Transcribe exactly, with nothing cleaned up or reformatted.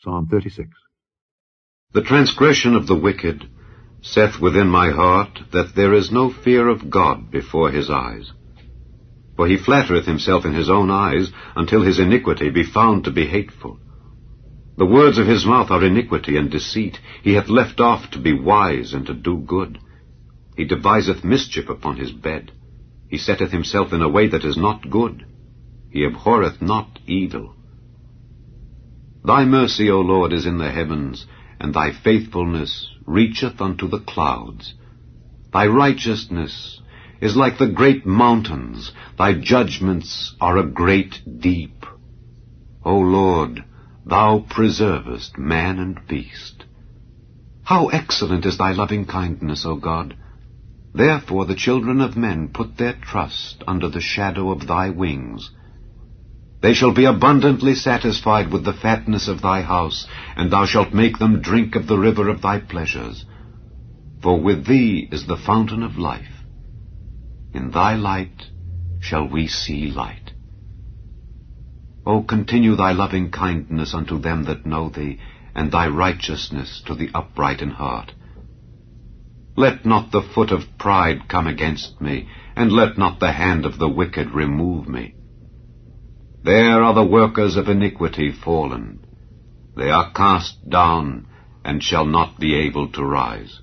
Psalm thirty-six. The transgression of the wicked saith within my heart that there is no fear of God before his eyes. For he flattereth himself in his own eyes, until his iniquity be found to be hateful. The words of his mouth are iniquity and deceit. He hath left off to be wise and to do good. He deviseth mischief upon his bed. He setteth himself in a way that is not good. He abhorreth not evil. Thy mercy, O Lord, is in the heavens, and thy faithfulness reacheth unto the clouds. Thy righteousness is like the great mountains. Thy judgments are a great deep. O Lord, thou preservest man and beast. How excellent is thy loving kindness, O God! Therefore the children of men put their trust under the shadow of thy wings. They shall be abundantly satisfied with the fatness of thy house, and thou shalt make them drink of the river of thy pleasures. For with thee is the fountain of life. In thy light shall we see light. O continue thy loving kindness unto them that know thee, and thy righteousness to the upright in heart. Let not the foot of pride come against me, and let not the hand of the wicked remove me. There are the workers of iniquity fallen. They are cast down, and shall not be able to rise.